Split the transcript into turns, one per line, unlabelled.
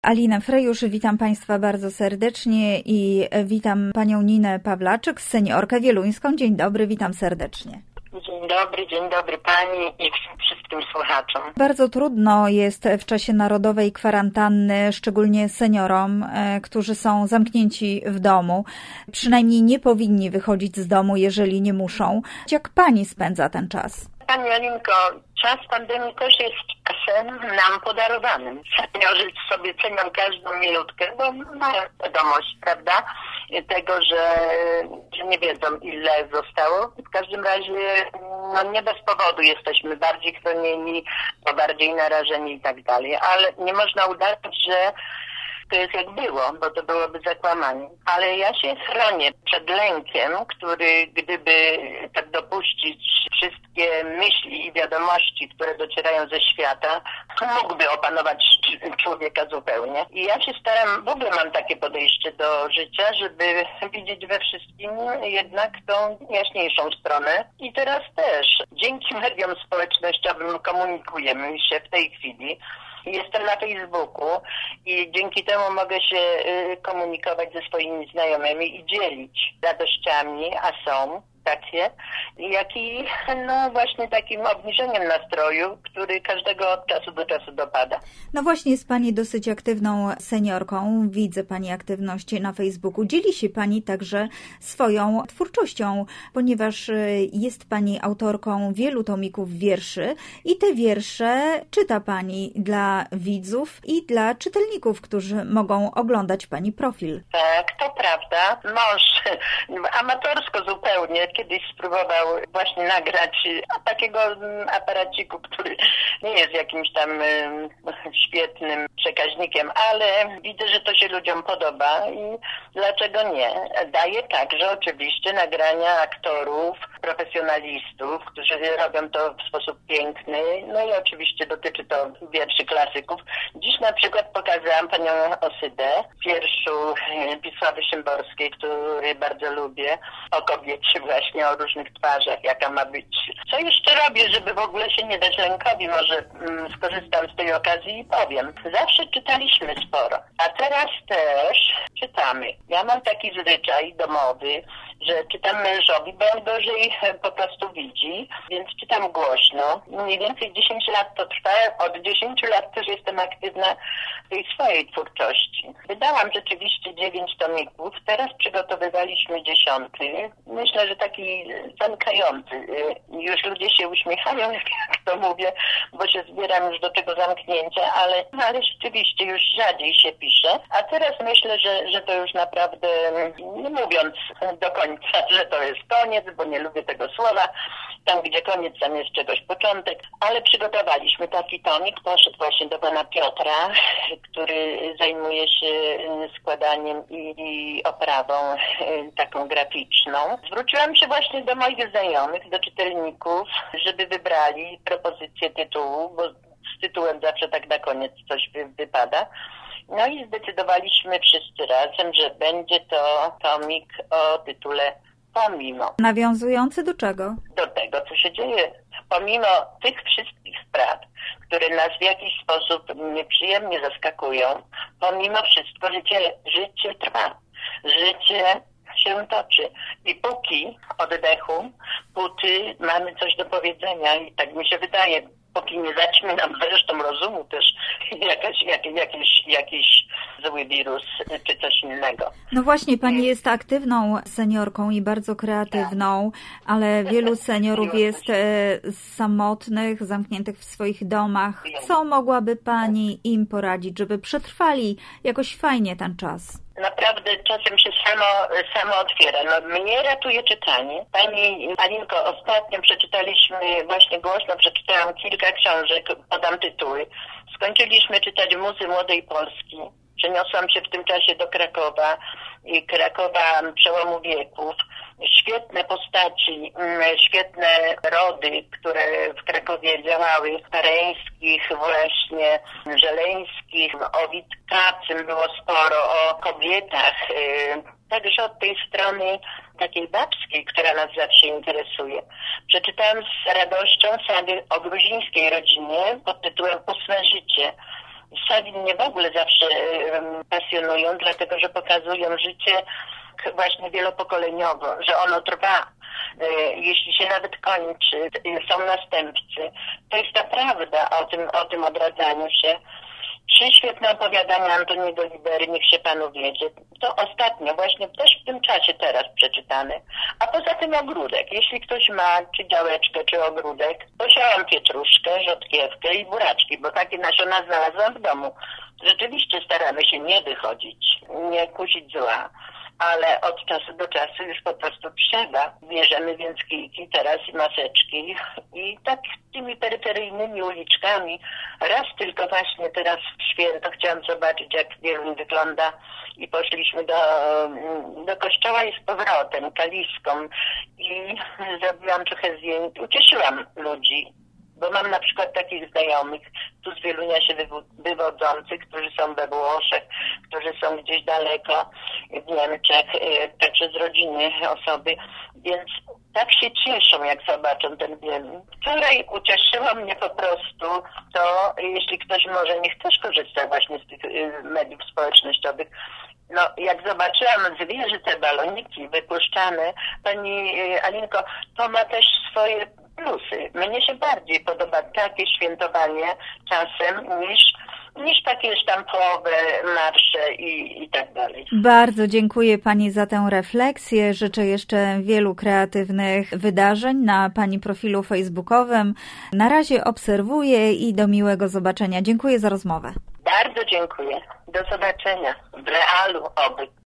Alina Frejusz, witam Państwa bardzo serdecznie i witam Panią Ninę Pawlaczyk, seniorkę wieluńską. Dzień dobry, witam serdecznie.
Dzień dobry Pani i wszystkim słuchaczom.
Bardzo trudno jest w czasie narodowej kwarantanny, szczególnie seniorom, którzy są zamknięci w domu. Przynajmniej nie powinni wychodzić z domu, jeżeli nie muszą. Jak Pani spędza ten czas?
Pani Alinko, czas pandemii też jest czasem nam podarowanym. Seniorzy sobie cenią każdą minutkę, bo mają świadomość, prawda, tego, że nie wiedzą, ile zostało. W każdym razie nie bez powodu jesteśmy bardziej chronieni, bardziej narażeni i tak dalej, ale nie można udawać, że to jest jak było, bo to byłoby zakłamanie. Ale ja się chronię przed lękiem, który gdyby tak dopuścić wszystkie myśli i wiadomości, które docierają ze świata, mógłby opanować człowieka zupełnie. I ja się staram, w ogóle mam takie podejście do życia, żeby widzieć we wszystkim jednak tą jaśniejszą stronę. I teraz też dzięki mediom społecznościowym komunikujemy się w tej chwili. Jestem na Facebooku i dzięki temu mogę się komunikować ze swoimi znajomymi i dzielić radościami, a są takie, jak i właśnie takim obniżeniem nastroju, który każdego od czasu do czasu dopada.
No właśnie, jest Pani dosyć aktywną seniorką, widzę Pani aktywności na Facebooku. Dzieli się Pani także swoją twórczością, ponieważ jest Pani autorką wielu tomików wierszy i te wiersze czyta Pani dla widzów i dla czytelników, którzy mogą oglądać Pani profil.
Tak, to prawda. Mąż amatorsko zupełnie kiedyś spróbował właśnie nagrać takiego aparaciku, który nie jest jakimś tam świetnym przekaźnikiem, ale widzę, że to się ludziom podoba i dlaczego nie? Daję także oczywiście nagrania aktorów, profesjonalistów, którzy robią to w sposób piękny, no i oczywiście dotyczy to wierszy klasyków. Dziś na przykład pokazałam Panią Osydę, wierszu Wisławy Szymborskiej, który bardzo lubię, o kobiecie właśnie, o różnych twarzach, jaka ma być. Co jeszcze robię, żeby w ogóle się nie dać lękowi? Może skorzystam z tej okazji i powiem. Zawsze czytaliśmy sporo, a teraz też czytamy. Ja mam taki zwyczaj domowy, że czytam mężowi, bo on gorzej po prostu widzi, więc czytam głośno. Mniej więcej 10 lat to trwa. Od 10 lat też jestem aktywna w tej swojej twórczości. Wydałam rzeczywiście 9 tomików. Teraz przygotowywaliśmy 10. Myślę, że taki zamykający. Już ludzie się uśmiechają, jak to mówię, bo się zbieram już do tego zamknięcia, ale rzeczywiście już rzadziej się pisze. A teraz myślę, że to już naprawdę, nie mówiąc do końca, że to jest koniec, bo nie lubię tego słowa. Tam, gdzie koniec, tam jest czegoś początek. Ale przygotowaliśmy taki tomik, poszedł właśnie do Pana Piotra, który zajmuje się składaniem i oprawą taką graficzną. Zwróciłam się właśnie do moich znajomych, do czytelników, żeby wybrali propozycję tytułu, bo z tytułem zawsze tak na koniec coś wypada. No i zdecydowaliśmy wszyscy razem, że będzie to tomik o tytule Pomimo.
Nawiązujący do czego?
Do tego, co się dzieje. Pomimo tych wszystkich spraw, które nas w jakiś sposób nieprzyjemnie zaskakują, pomimo wszystko życie trwa. Życie się toczy. I póki oddechu, póty mamy coś do powiedzenia i tak mi się wydaje, póki nie zaćmi nam zresztą rozumu też jakiś zły wirus czy coś innego.
No właśnie, Pani jest aktywną seniorką i bardzo kreatywną, ale wielu seniorów jest samotnych, zamkniętych w swoich domach. Co mogłaby Pani im poradzić, żeby przetrwali jakoś fajnie ten czas?
Naprawdę czasem się samo otwiera. Mnie ratuje czytanie. Pani Alinko, ostatnio przeczytaliśmy, właśnie głośno przeczytałam kilka książek, podam tytuły. Skończyliśmy czytać Muzy Młodej Polski. Przeniosłam się w tym czasie do Krakowa i Krakowa przełomu wieków. Świetne postaci, świetne rody, które w Krakowie działały, Pareńskich, właśnie Żeleńskich, o Witkacym było sporo, o kobietach. Także od tej strony takiej babskiej, która nas zawsze interesuje. Przeczytałam z radością sagę o gruzińskiej rodzinie pod tytułem Ósme życie. Sawin mnie w ogóle zawsze pasjonują, dlatego że pokazują życie właśnie wielopokoleniowo, że ono trwa. Jeśli się nawet kończy, są następcy. To jest ta prawda o tym odradzaniu się. 3 świetne opowiadania Antoniego Libery, niech się panu wiedzie. To ostatnio, właśnie też w tym czasie teraz przeczytane. A poza tym ogródek. Jeśli ktoś ma czy działeczkę, czy ogródek, to siałam pietruszkę, rzodkiewkę i buraczki, bo takie nasiona znalazłam w domu. Rzeczywiście staramy się nie wychodzić, nie kusić zła. Ale od czasu do czasu już po prostu trzeba. Bierzemy więc kijki teraz i maseczki i tak tymi peryferyjnymi uliczkami. Raz tylko właśnie teraz w święto chciałam zobaczyć, jak Wieluń wygląda i poszliśmy do kościoła i z powrotem, kaliską i zrobiłam trochę zdjęć. Ucieszyłam ludzi. Bo mam na przykład takich znajomych, tu z Wielunia się wywodzących, którzy są we Włoszech, którzy są gdzieś daleko w Niemczech, także z rodziny osoby, więc tak się cieszą, jak zobaczą ten Wieluń. Wczoraj ucieszyło mnie po prostu to, jeśli ktoś może, niech też korzysta właśnie z tych mediów społecznościowych. No, jak zobaczyłam z wieży te baloniki wypuszczane, pani Alinko, to ma też swoje plusy. Mnie się bardziej podoba takie świętowanie czasem niż takie sztampowe marsze i tak dalej.
Bardzo dziękuję pani za tę refleksję. Życzę jeszcze wielu kreatywnych wydarzeń na pani profilu facebookowym. Na razie obserwuję i do miłego zobaczenia. Dziękuję za rozmowę.
Bardzo dziękuję. Do zobaczenia. W realu oby.